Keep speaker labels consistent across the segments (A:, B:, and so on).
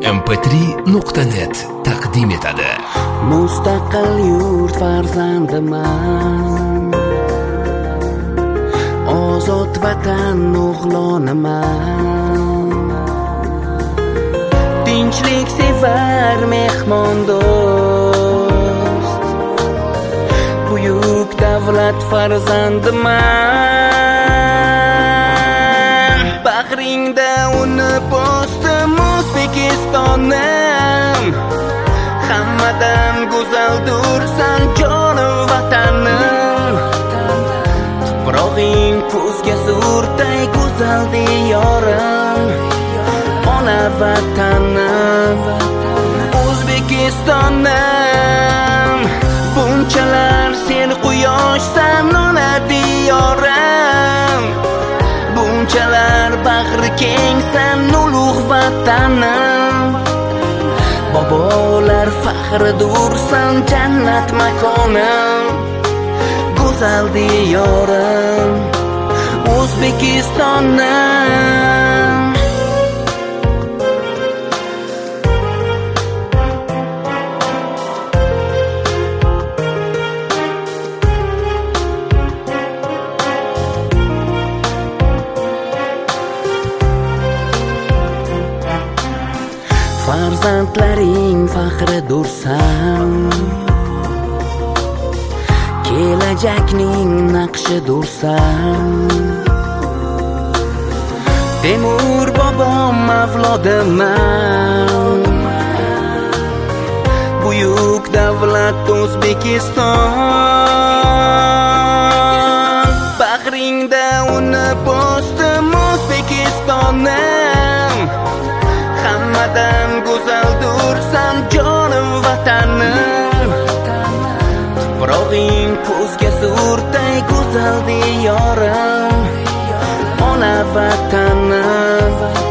A: vipmp3.net taqdim etadi.
B: Mustaqil yurt farzandiman, ozod vatan o'g'loniman. Tinchlik sevar mehmon do'st, buyuk davlat farzandiman. Bag'ringda uni bosdim O'zbekistonim, hammadan go'zaldursan jonim vatanim. Tuprog'ing ko'zga surtay go'zal diyorim, ona vatanim O'zbekistonim. Bunchalar sen quyoshsan ona diyorim, bunchalar bag'ri kengsan ulug' vatanim. Bobolar faxridursan jannat makonim, go'zal diyorim O'zbekistonim. Farzandlaring faxridursan, kelajakning naqshidursan. Temur bobom avlodiman, buyuk davlat O'zbekiston. Bag'ringda uni bosdim O'zbekistonim, hammadan go'zaldursan jonim vatanim. Tuprog'ing ko'zga surtay go'zal diyorim, ona vatanim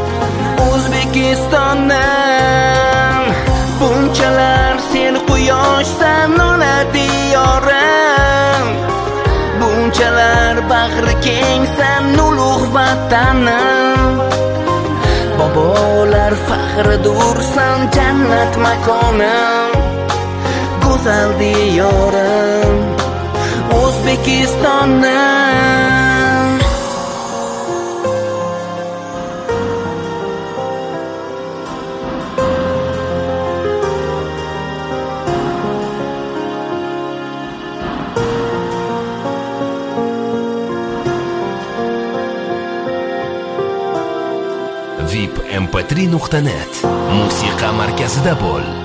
B: O'zbekistonim. Bunchalar sen quyoshsan ona diyorim, bunchalar bag'ri kengsan ulug' vatanim. Bobolar faxridursan jannat makonim, go'zal diyorim O'zbekistonim.
A: vipmp3.net musiqa markazida bo'l.